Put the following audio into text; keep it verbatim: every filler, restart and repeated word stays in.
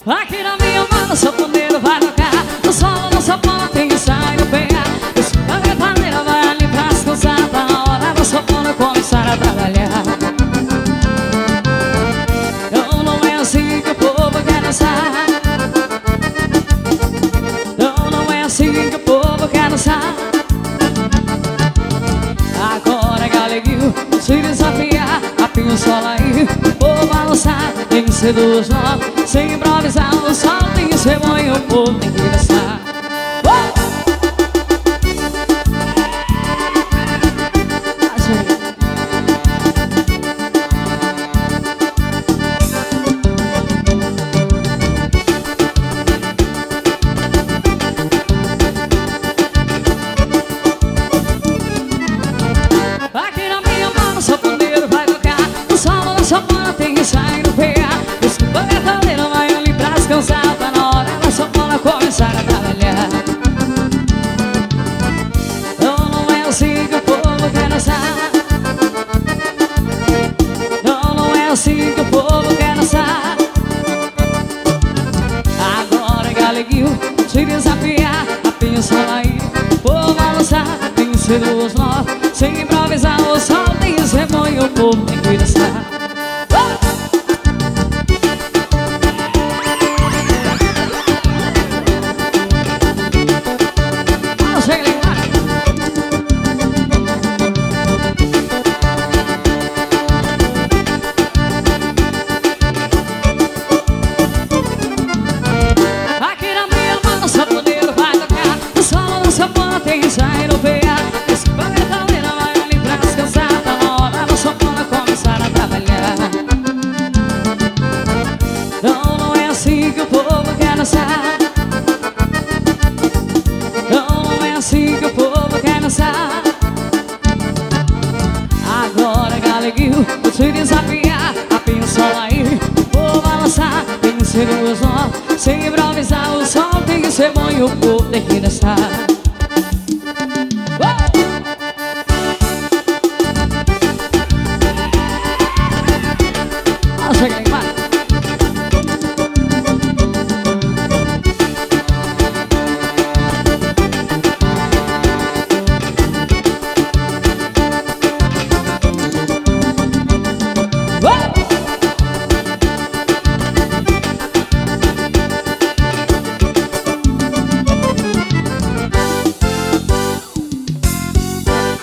Aqui na minha mão o sanfoneiro vai tocar. No solo, no sanfona tem que sair no pé. Esse panetaneira vai ali pra descansar. Tá na hora do sanfona começar a trabalhar. Não, não é assim que o povo quer dançar. Não, não é assim que o povo quer dançar. Agora é galeguinho, se desafiar. Apinha o solo aí, vou balançar. Tem que ser dos nós. Sem improvisar, o sol tem que ser bom e o povo tem que dançar. Oh! Aqui na minha mão o sanfoneiro vai tocar. O solo da sanfona tem que sair no pé. Descansar, tá na hora da sanfona começar a trabalhar. Não, não é assim que o povo quer dançar. Não, não é assim que o povo quer dançar. Agora é galeguinho, se desafiar. Apinha o solo aí, vou balançar. Tem que ser dos nós, sem improvisar. O sol tem que ser bom e o povo tem que dançar. Tem que sair no pé. Esse panetaneira vai ali pra descansar. Tá na hora da sanfona começar a trabalhar. Não, não é assim que o povo quer dançar. Não, não é assim que o povo quer dançar. Agora galeguinho, vou te desafiar. Apinha o solo aí, vou balançar. Tem que ser os nós, sem improvisar. O sol tem que ser bom e o povo tem que dançar.